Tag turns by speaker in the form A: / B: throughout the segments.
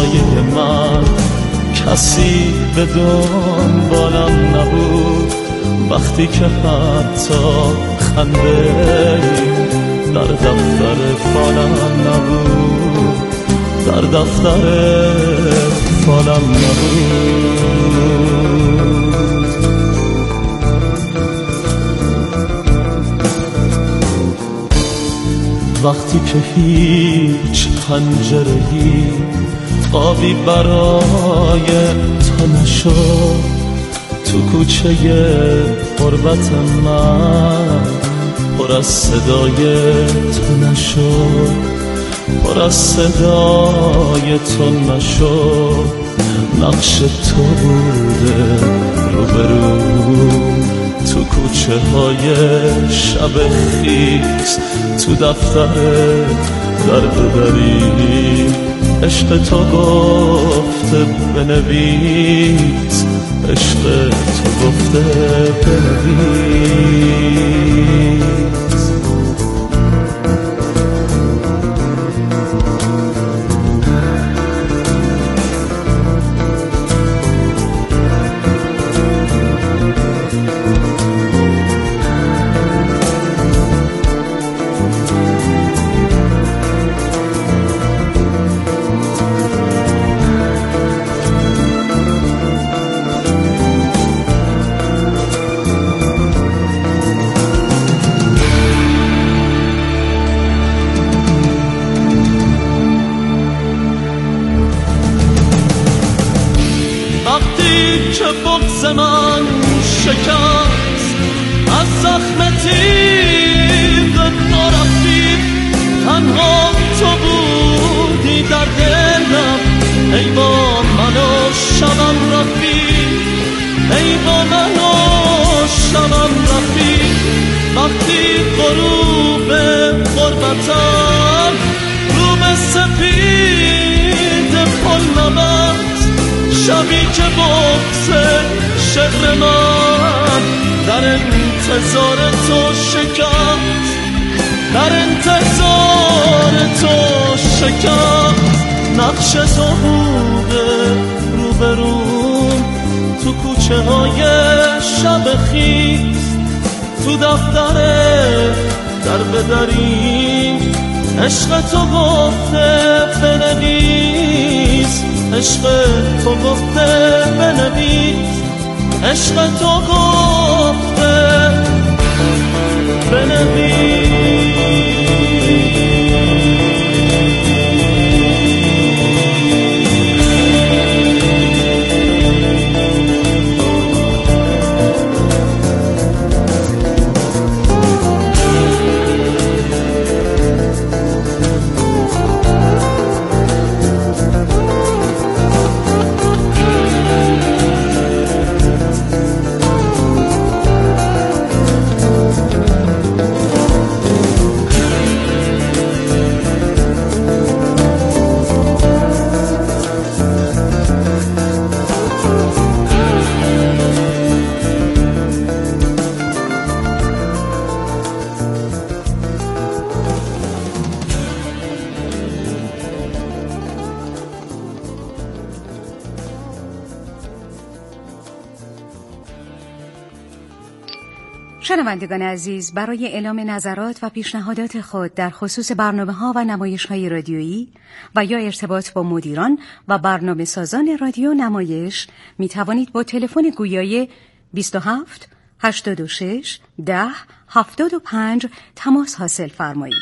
A: سایه من کسی به دنبالم نبود، وقتی که حتی خنده در دفتر فالم نبود، در دفتر فالم نبود. وقتی که هیچ پنجره‌ای آبی برای تو نشد، تو کوچه غربت من پر از صدای تو نشد، پر از صدای تو نشد. نقش تو بوده روبرو تو کوچه های شب خیس، تو دفتر در بدری عشق تو گفته بنویس، عشق تو گفته بنویس.
B: که بغض من شکست، از زخم تیغ تو رفتی، تنها تو بودی در دلم. ای با من و شبم رفتی، ای با من و شبم رفتی. وقتی غروب غربتم رو به سپید پل نمد، شبی که بغض شعر من در انتظار تو شکست، در انتظار تو شکست. نقش تو بوده روبروم تو کوچه های شب خیس، تو دفتر در بدریم عشق تو گفته بنویس، عشق تو گفته بنویس، عشق تو گفته بنویس.
C: شنوندگان عزیز، برای اعلام نظرات و پیشنهادات خود در خصوص برنامه‌ها و نمایش‌های رادیویی و یا ارتباط با مدیران و برنامه‌سازان رادیو نمایش می توانید با تلفن گویای 27 86 10 75 تماس حاصل فرمایید.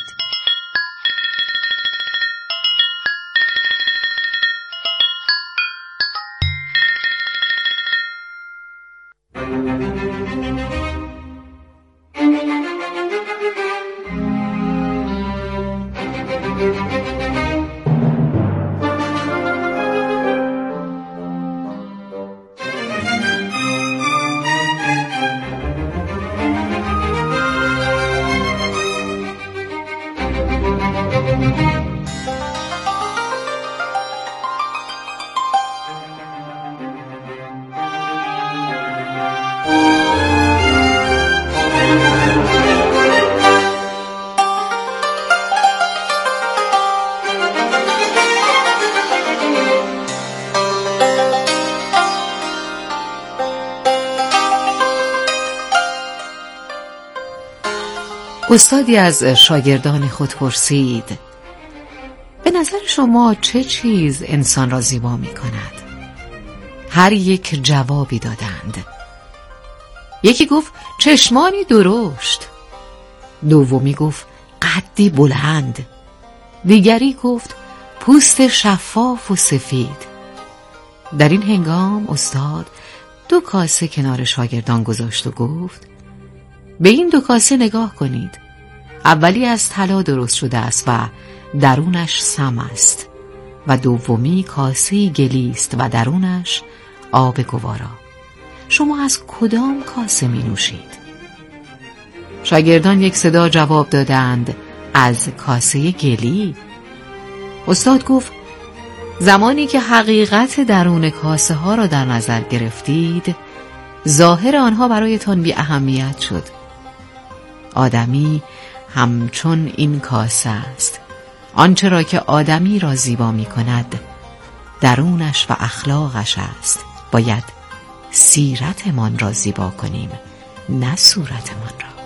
D: استادی از شاگردان خود پرسید: به نظر شما چه چیز انسان را زیبا می کند؟ هر یک جوابی دادند. یکی گفت چشمانی درشت، دومی گفت قدی بلند، دیگری گفت پوست شفاف و سفید. در این هنگام استاد 2 کاسه کنار شاگردان گذاشت و گفت: به این 2 کاسه نگاه کنید. اولی از طلا درست شده است و درونش سم است و دومی کاسه گلی است و درونش آب گوارا. شما از کدام کاسه می نوشید؟ شاگردان یک صدا جواب دادند: از کاسه گلی. استاد گفت: زمانی که حقیقت درون کاسه ها را در نظر گرفتید، ظاهر آنها برایتان بی اهمیت شد. آدمی همچون این کاسه است. آنچه را که آدمی را زیبا می کند درونش و اخلاقش است. باید سیرتمان را زیبا کنیم، نه صورتمان را.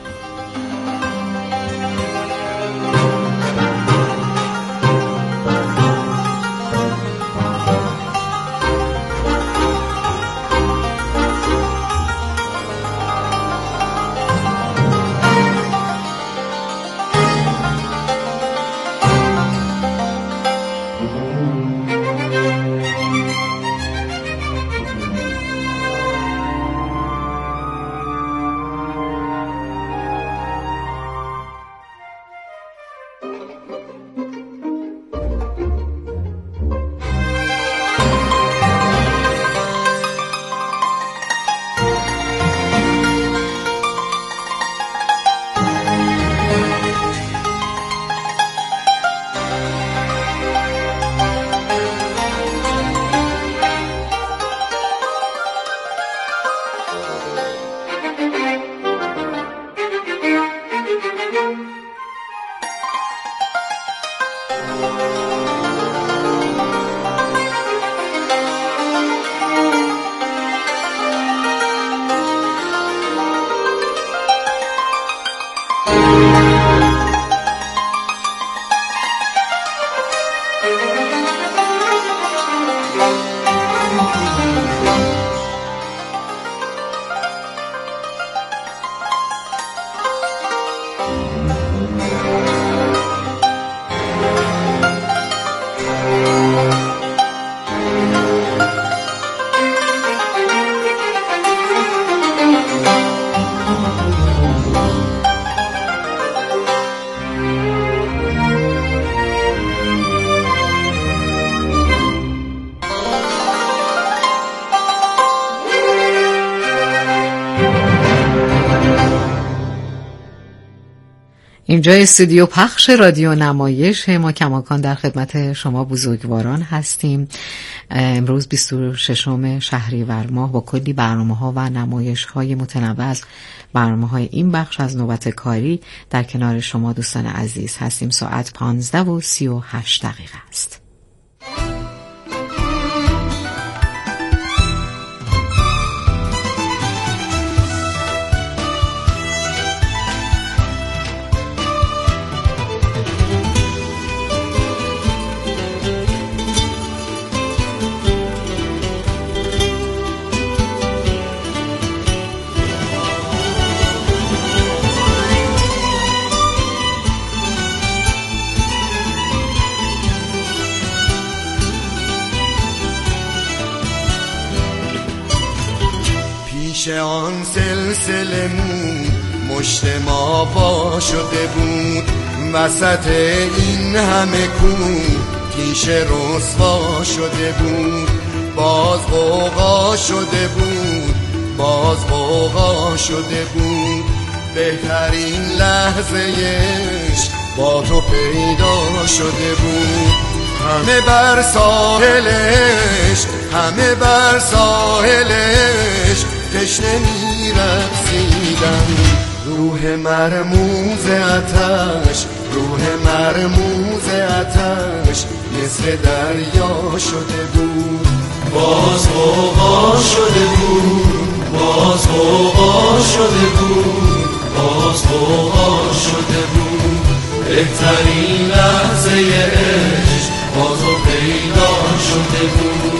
D: اینجا استودیو پخش رادیو نمایش ما کماکان در خدمت شما بزرگواران هستیم. امروز 26 شهریور ماه با کلی برنامه‌ها و نمایش‌های متنوع از برنامه‌های این بخش از نوبت کاری در کنار شما دوستان عزیز هستیم. ساعت 15:38 است.
E: آن سلسله مون مشت ما پا شده بود، وسط این همه کون تیشه رسوا شده بود. باز غوغا شده بود، باز غوغا شده بود. بهترین لحظه‌اش با تو پیدا شده بود. همه بر ساحلش، همه بر ساحلش تشنه می‌رقصیدن. روح مرموز آتش، روح مرموز آتش نصف دریا شده بود.
B: باز غوغا شده بود، باز غوغا شده بود، باز غوغا شده بود، بهترین لحظه عشق با تو پیدا شده بود.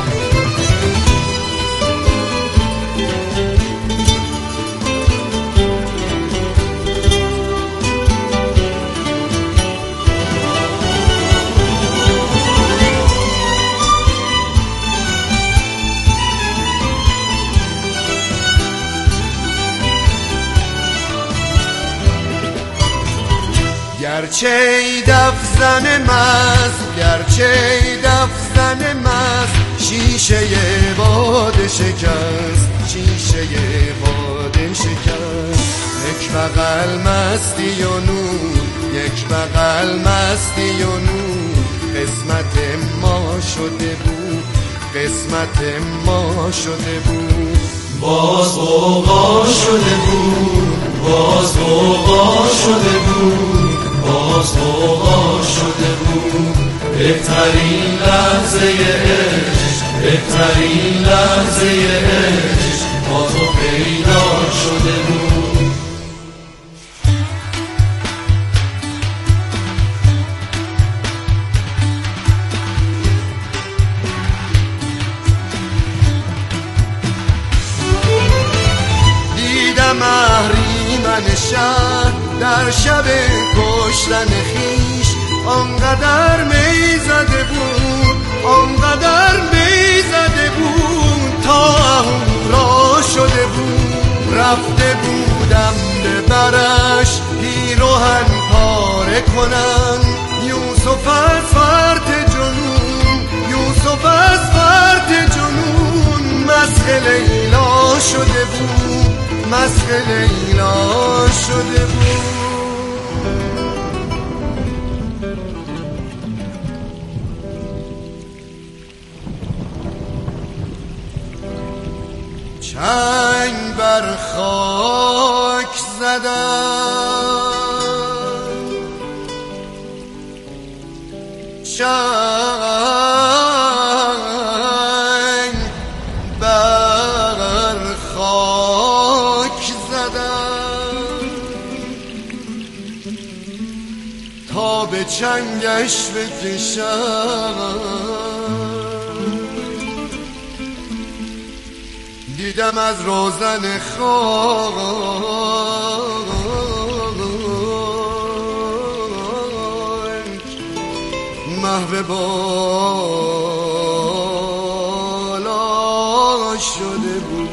E: گرچه ای دفزن مست، گرچه ای دفزن مست، شیشه باده شکست، شیشه باده شکست. یک بغل مستی و نور، یک بغل مستی و نور، قسمت ما شده بود، قسمت ما شده بود.
B: باز غوغا شده بود، باز غوغا شده بود، باز غوغا شده بود. بهترین لحظه عشق، بهترین لحظه عشق با تو پیدا شده بود.
E: دیدم اهریمن شهر در شب کشتن خیش، آنقدر می زده بود، آنقدر می زده بود، تا اهورا شده بود. رفته بودم ببرش پیراهن پاره کنم، یوسف از فرط جنون، یوسف از فرط جنون، مسخ لیلا شده بود، مسخ لیلا شده بود. چنگ بر خاک زدم، چنگ بر خاک زدم، تا به چنگش بکشم. دیدم از روزن خاک محو بالا شده بود.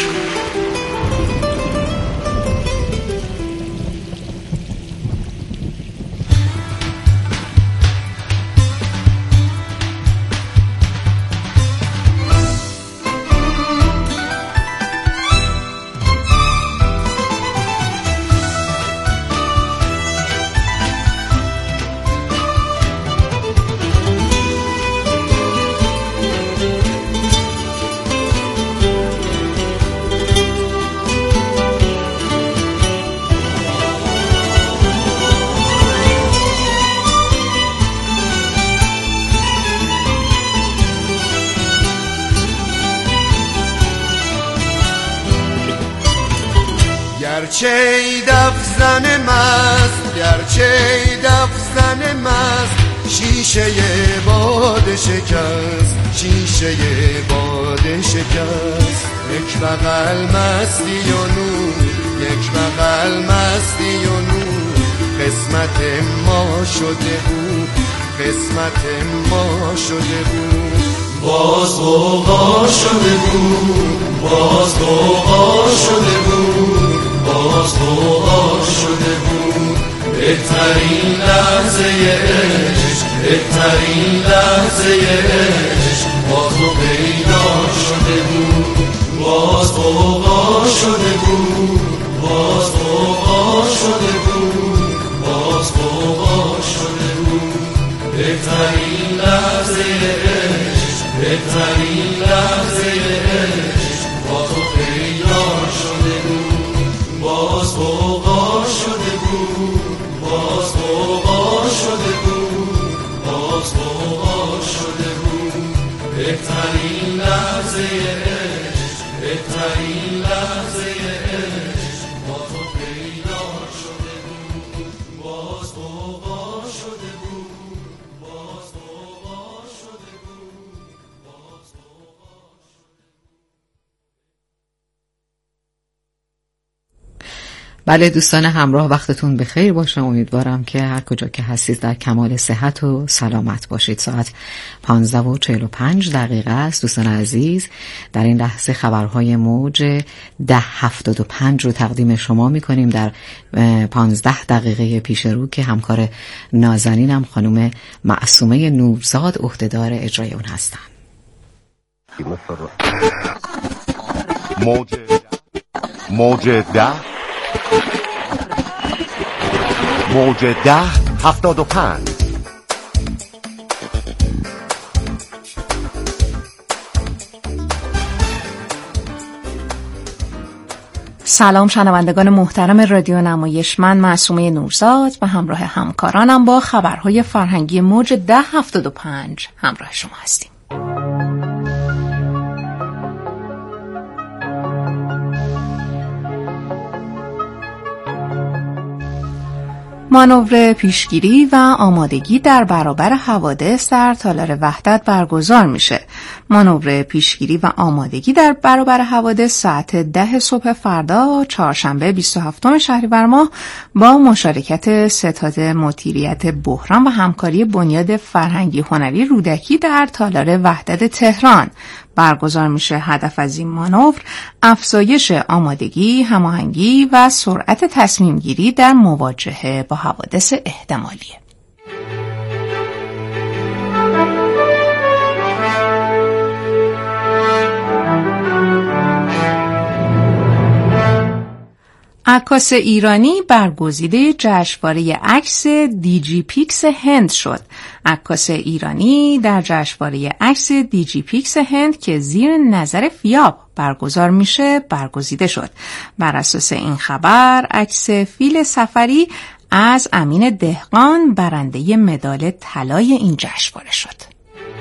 E: گرچه ای دفزن مست، گرچه ای دفزن مست، شیشه باده شکست، شیشه باده شکست. یک بغل مستی و نور، یک بغل مستی و نور، قسمت ما شده بود، قسمت ما شده بود.
B: باز غوغا شده بود، باز غوغا شده بود، باز غوغا شده بود. بهترین لحظه عشق، بهترین لحظه عشق با تو پیدا شده بود. باز غوغا شده بود، باز غوغا شده بود، باز غوغا شده بود. بهترین لحظه عشق، بهترین لحظه عشق با تو پیدا شده بود. باز غوغا شده بود، باز غوغا شده بود، باز غوغا شده بود. بهترین لحظه عشق، بهترین لحظه عشق با تو پیدا
D: بله دوستان همراه، وقتتون بخیر باشه. امیدوارم که هر کجا که هستید در کمال صحت و سلامت باشید. ساعت 15:45 است. دوستان عزیز، در این لحظه خبرهای موج 1075 رو تقدیم شما میکنیم در 15 دقیقه پیش رو که همکار نازنینم خانم معصومه نورزاد عهدهدار اجرای اون هستن.
F: موج 1075.
G: سلام شنوندگان محترم رادیو نمایش، من معصومه نورزاد و همراه همکارانم با خبرهای فرهنگی موج 1075 همراه شما هستیم. مانور پیشگیری و آمادگی در برابر حوادث در تالار وحدت برگزار میشه. مانور پیشگیری و آمادگی در برابر حوادث ساعت 10 صبح فردا چهارشنبه 27 شهریور ماه با مشارکت ستاد مدیریت بحران و همکاری بنیاد فرهنگی هنری رودکی در تالار وحدت تهران برگزار میشه. هدف از این مانور افزایش آمادگی، هماهنگی و سرعت تصمیم گیری در مواجهه با حوادث احتمالیه. عکاس ایرانی برگزیده جشنواره عکس دیجی پیکس هند شد. عکاس ایرانی در جشنواره عکس دیجی پیکس هند که زیر نظر فیاب برگزار میشه برگزیده شد. بر اساس این خبر عکس فیل سفری از امین دهقان برنده مدال طلای این جشنواره شد.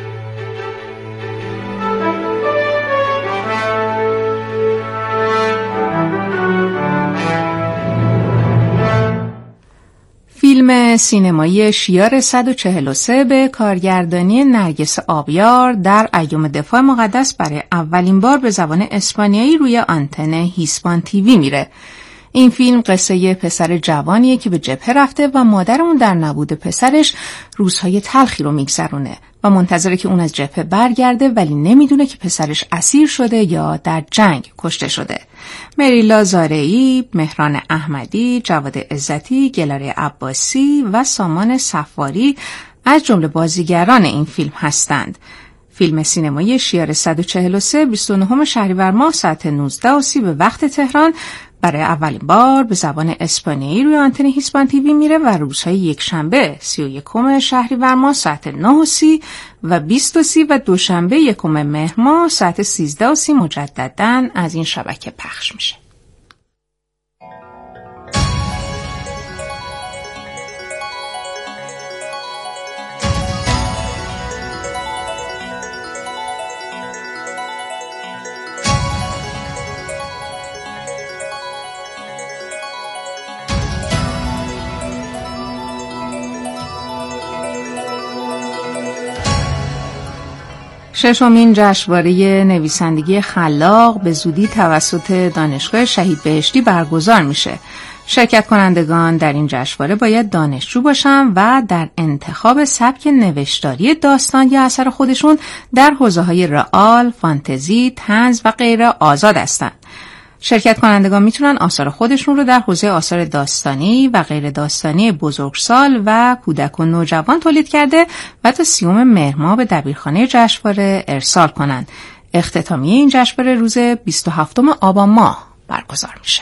G: فیلم سینمایی شیار 143 به کارگردانی نرگس آبیار در ایام دفاع مقدس برای اولین بار به زبان اسپانیایی روی آنتن هیسپان تیوی میره. این فیلم قصه پسر جوانیه که به جبهه رفته و مادر اون در نبود پسرش روزهای تلخی رو میگذرونه و منتظره که اون از جبهه برگرده، ولی نمیدونه که پسرش اسیر شده یا در جنگ کشته شده. مریلا زارعی، مهران احمدی، جواد عزتی، گلاره عباسی و سامان صفاری از جمله بازیگران این فیلم هستند. فیلم سینمایی شیار 143 29 شهریور ماه ساعت 19:30 به وقت تهران برای اولین بار به زبان اسپانیایی روی آنتن هیسپان تیوی میره و روزهای یکشنبه 31 شهریور ماه ساعت 9:30 و 20:30 و دوشنبه 1 مهر ماه ساعت 13:30 مجدداً از این شبکه پخش میشه. ششمین جشنواره نویسندگی خلاق به زودی توسط دانشگاه شهید بهشتی برگزار میشه. شرکت کنندگان در این جشنواره باید دانشجو باشن و در انتخاب سبک نوشتاری داستان یا اثر خودشون در حوزه‌های رئال، فانتزی، طنز و غیره آزاد هستند. شرکت کنندگان میتونن آثار خودشون رو در حوزه آثار داستانی و غیر داستانی بزرگسال و کودک و نوجوان تولید کرده و تا 30 مهر ماه به دبیرخانه جشنواره ارسال کنن. اختتامیه این جشنواره روز 27 آبان ماه برگزار میشه.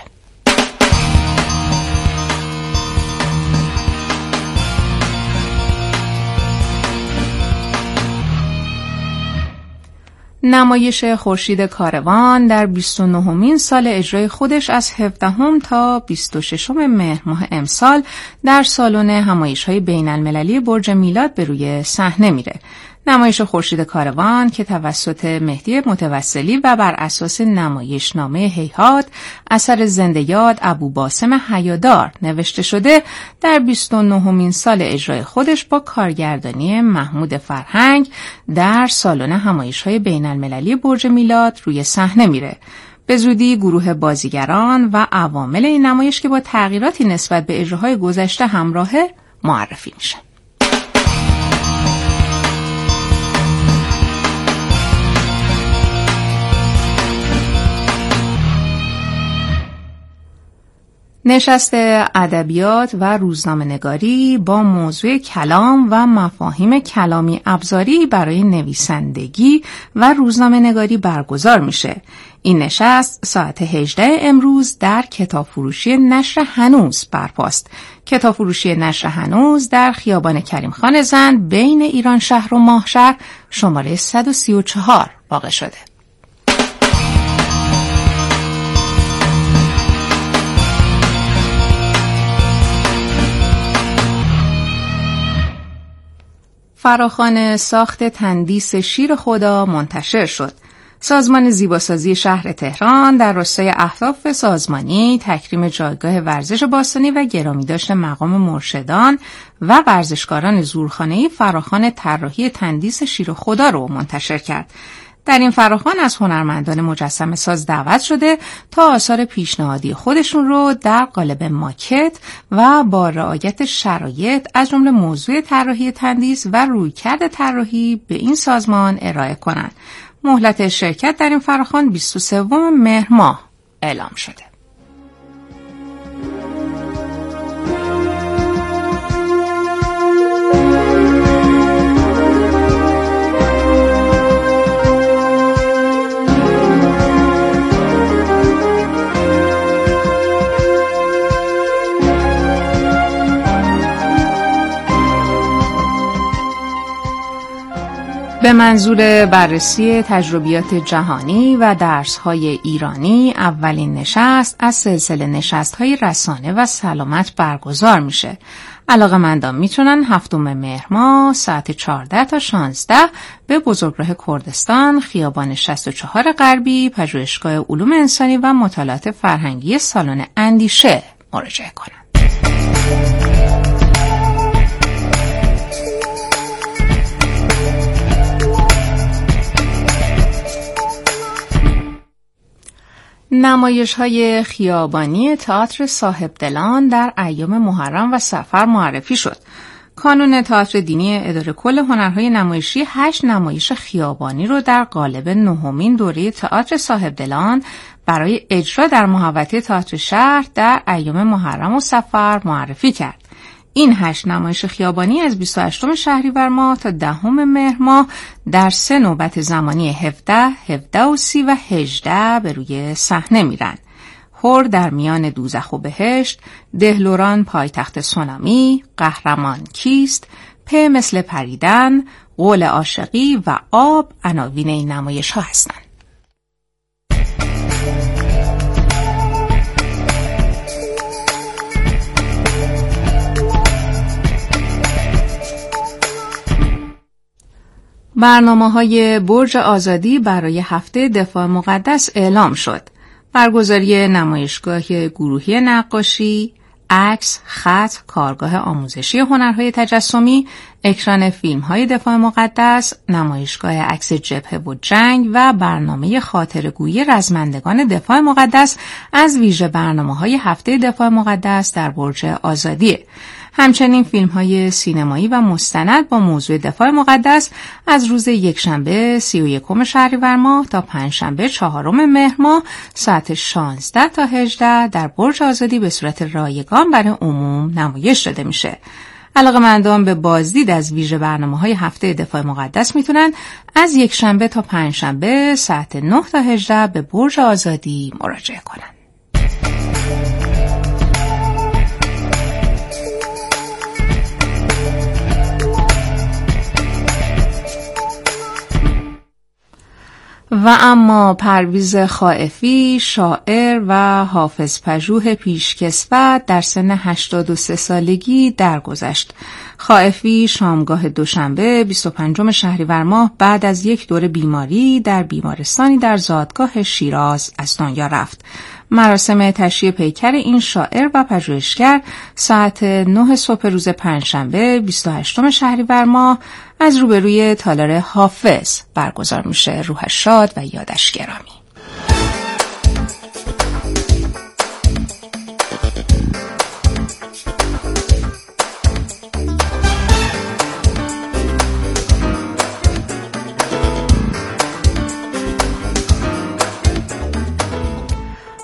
G: نمایش خورشید کاروان در 29مین سال اجرای خودش از 17 تا 26 مهر ماه امسال در سالن همایش‌های بین‌المللی برج میلاد به روی صحنه میره. نمایش خورشید کاروان که توسط مهدی متوسلی و بر اساس نمایشنامه هیهات اثر زنده یاد ابوباسم حیادار نوشته شده، در 29مین سال اجرای خودش با کارگردانی محمود فرهنگ در سالن همایش‌های بین‌المللی برج میلاد روی صحنه میره. به زودی گروه بازیگران و عوامل این نمایش که با تغییراتی نسبت به اجراهای گذشته همراهه معرفی میشه. نشست ادبیات و روزنامه‌نگاری با موضوع کلام و مفاهیم کلامی ابزاری برای نویسندگی و روزنامه‌نگاری برگزار میشه. این نشست ساعت 18 امروز در کتاب فروشی نشر هنوز برپاست. کتاب فروشی نشر هنوز در خیابان کریم خان زند بین ایران شهر و ماهشهر شماره 134 واقع شده. فراخوان ساخت تندیس شیر خدا منتشر شد. سازمان زیباسازی شهر تهران در راستای اهداف سازمانی تکریم جایگاه ورزش باستانی و گرامیداشت مقام مرشدان و ورزشکاران زورخانه‌ای فراخوان طراحی تندیس شیر خدا رو منتشر کرد. در این فراخوان از هنرمندان مجسمه ساز دعوت شده تا آثار پیشنهادی خودشون رو در قالب ماکت و با رعایت شرایط از جمله موضوع طراحی تندیس و رویکرد طراحی به این سازمان ارائه کنند. مهلت شرکت در این فراخوان 23 مهر ماه اعلام شده. به منظور بررسی تجربیات جهانی و درس‌های ایرانی اولین نشست از سلسله نشست‌های رسانه و سلامت برگزار میشه. علاقه‌مندان میتونن 7 مهر ماه ساعت 14 تا 16 به بزرگراه کردستان خیابان 64 غربی پژوهشگاه علوم انسانی و مطالعات فرهنگی سالن اندیشه مراجعه کنند. نمایش‌های خیابانی تئاتر صاحبدلان در ایام محرم و صفر معرفی شد. کانون تئاتر دینی اداره کل هنرهای نمایشی 8 نمایش خیابانی رو در قالب 9مین دوره تئاتر صاحبدلان برای اجرا در محوطه تئاتر شهر در ایام محرم و صفر معرفی کرد. این 8 نمایش خیابانی از 28 شهریور ماه تا 10 مهر ماه در 3 نوبت زمانی 17، 17:30 و 18 به روی صحنه میرن. هور در میان دوزخ و بهشت، دهلوران پایتخت سونامی، قهرمان کیست، پ مثل پریدن، قول عاشقی و آب عناوین این نمایش ها هستند. برنامه‌های برج آزادی برای هفته دفاع مقدس اعلام شد. برگزاری نمایشگاه گروهی نقاشی، عکس، خط، کارگاه آموزشی هنرهای تجسمی، اکران فیلم‌های دفاع مقدس، نمایشگاه عکس جبهه و جنگ و برنامه خاطره‌گویی رزمندگان دفاع مقدس از ویژه برنامه‌های هفته دفاع مقدس در برج آزادی. همچنین فیلم‌های سینمایی و مستند با موضوع دفاع مقدس از روز یکشنبه 31 شهریور ماه تا پنجشنبه 4 مهر ماه ساعت 16 تا 18 در برج آزادی به صورت رایگان برای عموم نمایش داده میشه. علاقه‌مندان به بازدید از ویژه برنامه‌های هفته دفاع مقدس میتونن از یکشنبه تا پنجشنبه ساعت 9 تا 18 به برج آزادی مراجعه کنند. و اما پرویز خائفی، شاعر و حافظ پژوه پیشکسوت در سن 83 سالگی درگذشت. خائفی شامگاه دوشنبه 25 شهریور ماه بعد از یک دوره بیماری در بیمارستانی در زادگاه شیراز از دنیا رفت. مراسم تشییع پیکر این شاعر و پژوهشگر ساعت 9 صبح روز پنجشنبه 28 شهریور ماه از روبروی تالار حافظ برگزار میشه. روحش شاد و یادش گرامی.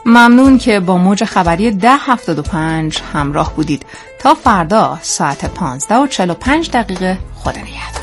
G: ممنون که با موج خبری 1075 همراه بودید. تا فردا ساعت 15:45 خدا نگهدار.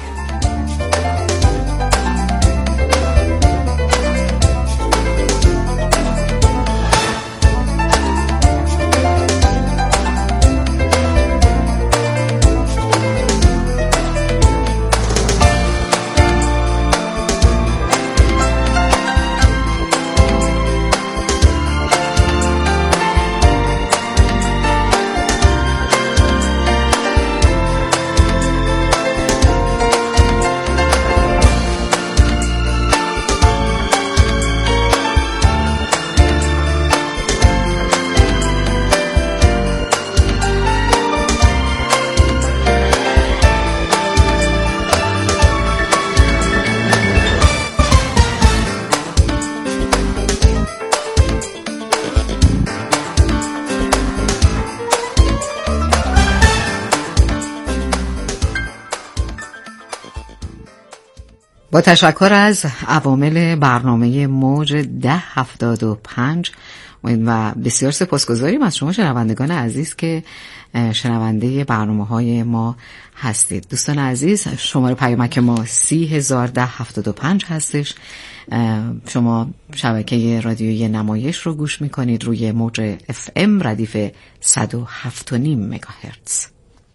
D: با تشکر از عوامل برنامه موج 1075 و بسیار سپاسگزاریم از شما شنوندگان عزیز که شنونده برنامه‌های ما هستید. دوستان عزیز، شماره پیامک ما 301075 هستش. شما شبکه رادیویی نمایش رو گوش میکنید روی موج FM ردیف 107.5 مگاهرتز.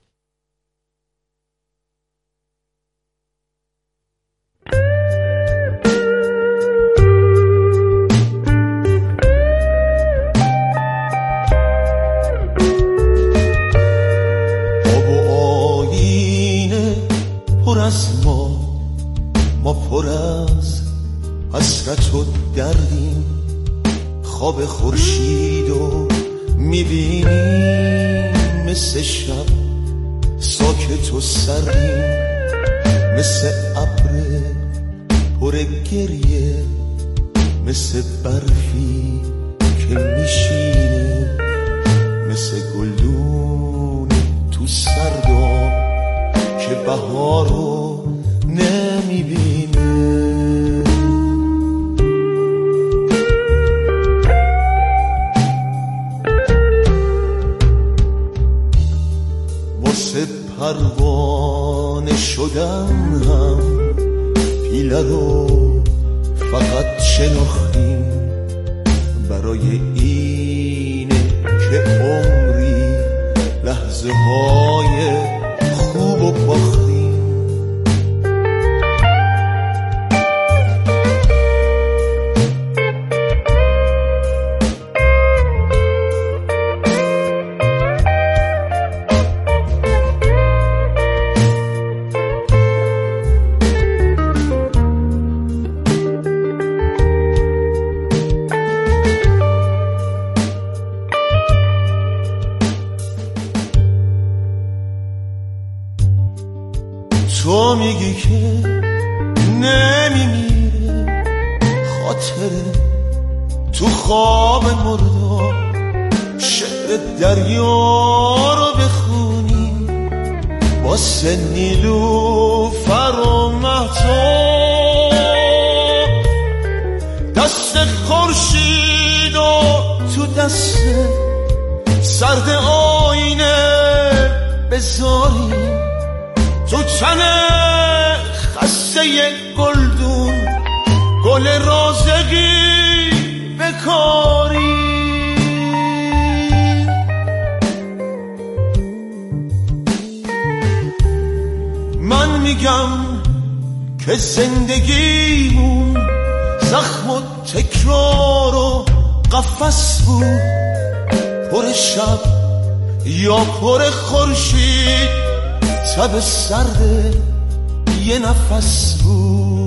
A: ما پر از حسرت و دردیم، خواب خورشید و میبینیم مثل شب ساکت و سردیم، مثل ابر پر گریه، مثل برفی که میشینه، مثل گلدون تو سرداب که بهارو نمیبینه. واسه پروانه شدن هم پیله رو فقط شناختیم، برای اینه که عمری لحظه های خوب و باختیم. تو میگی که نمیمیره خاطره تو خواب مردا، شعر دریا رو بخونی واسه نیلوفر و مهتاب، دست خورشید و تو دست سرد آینه بذاریم، تو تن خسته گلدون گل رازقی بکاری. من میگم که زندگیمون زخم و تکرار و قفس بود، پر شب یا پر خورشید، شب سرد یه نفس بود.